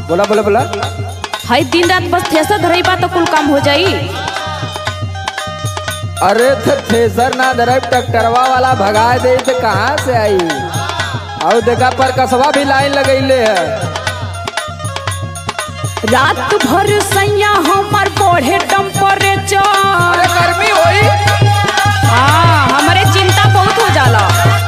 बोला बोला बोला। हई दिन रात बस थ्रेसर धरई बा तो कुल काम हो जाई। अरे तो थ्रेसर ना धरब ट्रैक्टरवा वाला भगा दे तो कहाँ से आई। और देखा पर कसवा भी लाइन लगैले है। रात भर सैया हमार बढ़े टेम्परेचर। अरे गर्मी होई। हाँ हमारे चिंता बहुत हो जाला।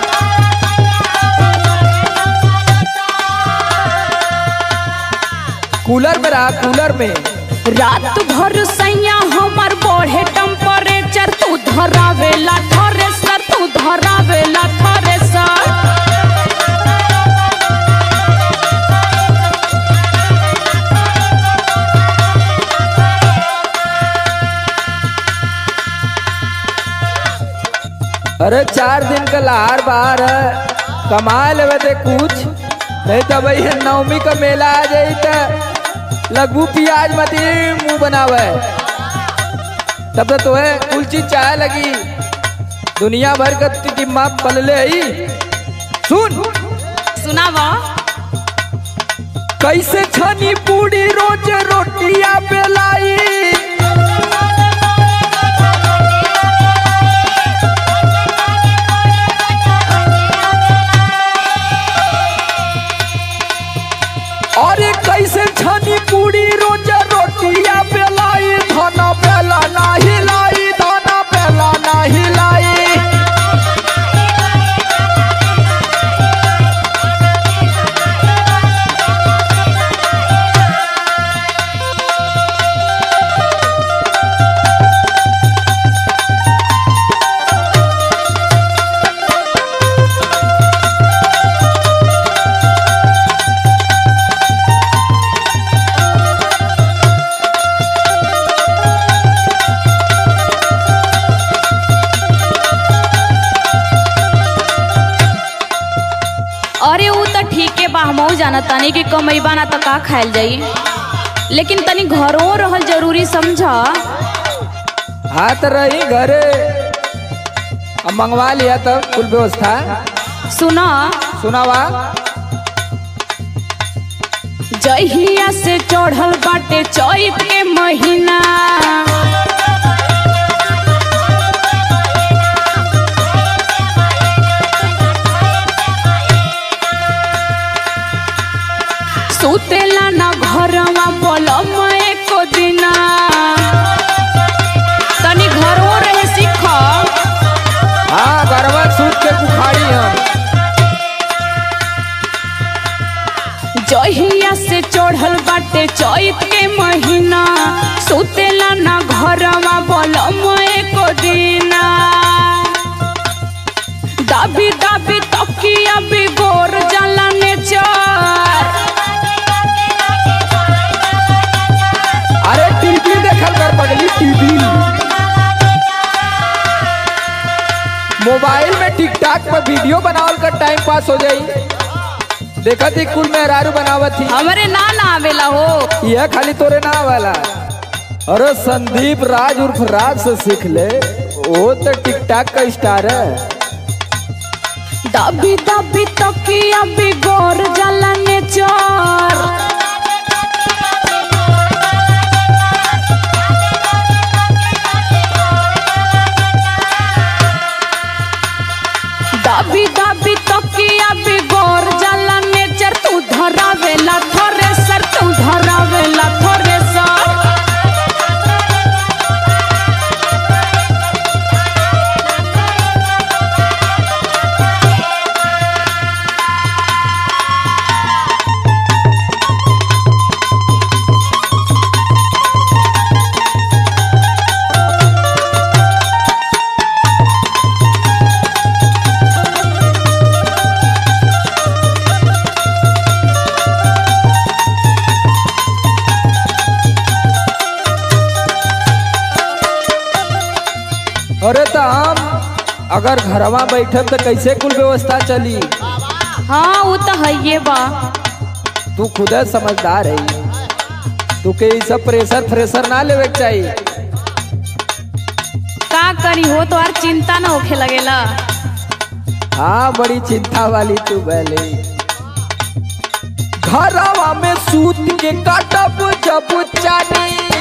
कूलर में रहा कूलर में। रात भर सैया हमार बढ़े टेम्परेचर। तू धरावेला थ्रेसर, तू धरावेला थ्रेसर। अरे 4 दिन का लहार बाहर है, कमा लेवे ते कुछ नहीं तो भाई नवमी का मेला आ जाई तो लगभू प्याज मत मुंह बनावे। तब तो तुम्हें कुल चीज चाहे लगी। दुनिया भर का टिम्मा पलले ही। सुन सुनावा। कैसे छनी पूरी रोज रोटियां बेलाई। अरे कैसे छनी पूरी रोज रोटियां बेलाई। धना बेला ना हिलाई, धना बेला ना हिलाई। अरे वो तो ठीक है बा, हमहू जाना तानी कि कमैबा ना तो का खायल जाई। लेकिन तनी घरों रहल जरूरी समझा। हाँ तो रही घरे, अब मंगवा लिया तब कुल व्यवस्था। सुना सुनावा। जहिया से चढ़ल बाटे चैत के महीना। सुतेला ना घरवा बोलम एको दिना। तनी घरों रहे सीख। हाँ गरबा सूत के बुखारी हम। जहिया से चढ़ल बाटे चैत के महीना। सुतेला ना घरवा बोलम एको दिना। दाबी दाबी तकिया बिगोर जाला नेचर। अरे टीवी देखल कर पगली, टीवी मोबाइल में टिकटॉक पर वीडियो बनावल कर टाइम पास हो जाई। देखा थी कुल मेहरारू बनावत थी। हमरे ना आवेला हो। यह खाली तोरे ना वाला। अरे संदीप राज उर्फ राज से सीख ले, वो तो टिकटॉक का स्टार है। दाबी दाबी तकिया बिगोर जाला नेचर। दाबी दाबी तकिया बिगोर जाला नेचर। तू धरावेला थ्रेसर, तू धरावेला थ्रेसर। अरे तो हम अगर घरवा बैठे तो कैसे कुल व्यवस्था चली। हाँ वो तो है ये बा। तू खुद समझदार है, तू के सब प्रेशर फ्रेशर ना लेवे के चाहिए। का करी हो तो यार चिंता ना होखे लगेला। हाँ बड़ी चिंता वाली तू भले। घरवा में सूत के काटब जब चानी।